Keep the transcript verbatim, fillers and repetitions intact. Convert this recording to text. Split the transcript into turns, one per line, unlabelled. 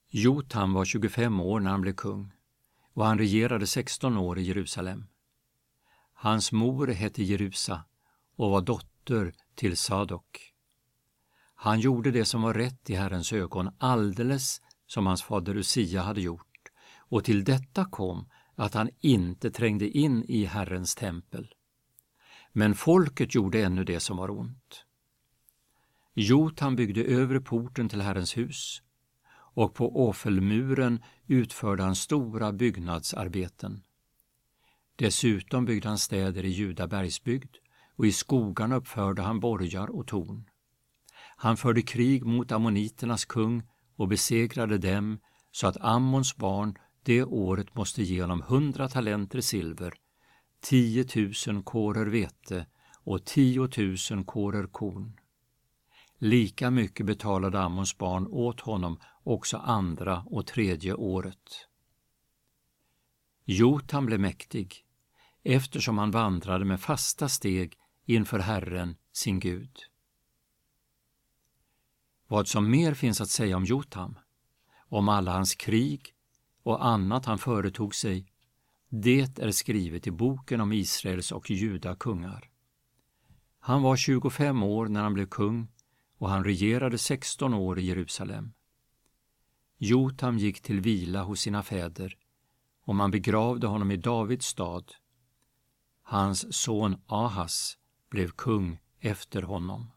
Jotam var tjugofem år när han blev kung och han regerade sexton år i Jerusalem. Hans mor hette Jerusa och var dotter till Sadok. Han gjorde det som var rätt i Herrens ögon, alldeles som hans fader Usia hade gjort, och till detta kom att han inte trängde in i Herrens tempel. Men folket gjorde ännu det som var ont. Jotam byggde övre porten till Herrens hus, och på Ofelmuren utförde han stora byggnadsarbeten. Dessutom byggde han städer i Judabergsbygd, och i skogarna uppförde han borgar och torn. Han förde krig mot ammoniternas kung och besegrade dem, så att Ammons barn det året måste ge honom hundra talenter silver, tiotusen kårer vete och tiotusen kårer korn. Lika mycket betalade Ammons barn åt honom också andra och tredje året. Jotam blev mäktig, eftersom han vandrade med fasta steg inför Herren, sin Gud. Vad som mer finns att säga om Jotam, om alla hans krig och annat han företog sig, det är skrivet i boken om Israels och Juda kungar. Han var tjugofem år när han blev kung och han regerade sexton år i Jerusalem. Jotam gick till vila hos sina fäder och man begravde honom i Davids stad. Hans son Ahas blev kung efter honom.